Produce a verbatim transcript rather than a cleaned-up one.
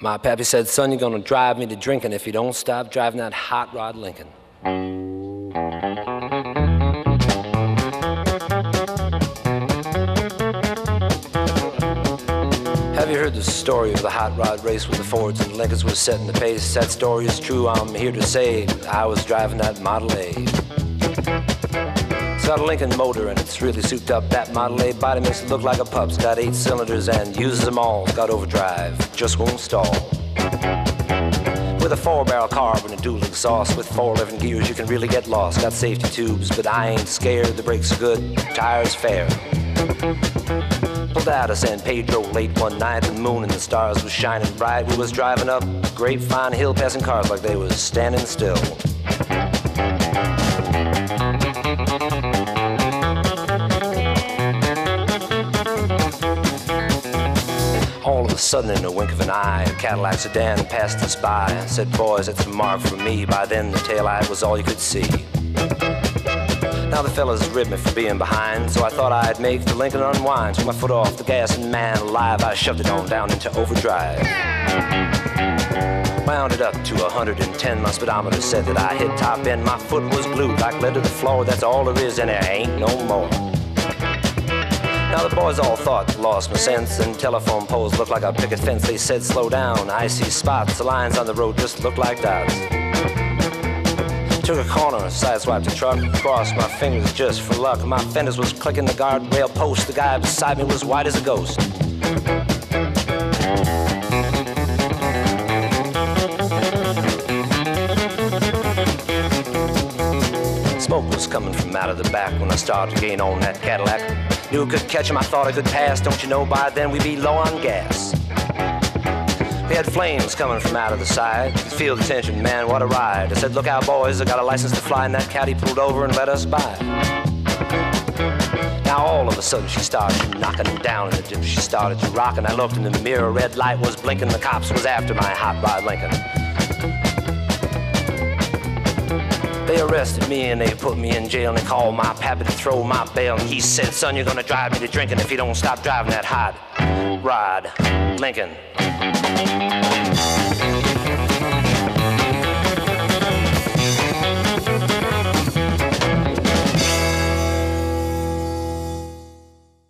My pappy said, son, you're gonna drive me to drinking if you don't stop driving that hot rod Lincoln. Have you heard the story of the hot rod race with the Fords and Lincolns was setting the pace? That story is true, I'm here to say I was driving that Model A. It's got a Lincoln motor and it's really souped up. That Model A body makes it look like a pup's. Got eight cylinders and uses them all. It's got overdrive, just won't stall. With a four-barrel carb and a dual exhaust with four eleven gears, you can really get lost. Got safety tubes, but I ain't scared. The brakes are good, tires fair. Pulled out of San Pedro late one night. The moon and the stars was shining bright. We was driving up Grapevine Hill, passing cars like they was standing still. All of a sudden, in a wink of an eye, a Cadillac sedan passed us by and said, boys, it's a mark for me. By then, the taillight was all you could see. Now the fellas ribbed me for being behind, so I thought I'd make the Lincoln unwind. Took my foot off the gas and man alive, I shoved it on down into overdrive. Wound it up to one hundred ten, my speedometer said that I hit top end. My foot was glued like lead to the floor, that's all there is and there ain't no more. Now the boys all thought lost my sense, and telephone poles looked like a picket fence. They said slow down, I see spots, the lines on the road just look like dots. Took a corner, sideswiped the truck, crossed my fingers just for luck. My fenders was clicking the guardrail post, the guy beside me was white as a ghost. Smoke was coming from out of the back when I started to gain on that Cadillac. Knew I could catch him, I thought I could pass. Don't you know by then we'd be low on gas. We had flames coming from out of the side. Could feel the tension, man, what a ride. I said, look out boys, I got a license to fly. And that caddy pulled over and let us by. Now all of a sudden she started knocking down in the dip. She started to rock and I looked in the mirror. Red light was blinking, the cops was after my hot rod Lincoln. They arrested me and they put me in jail and they called my pappy to throw my bail. And he said, son, you're gonna drive me to drinking if you don't stop driving that hot rod Lincoln.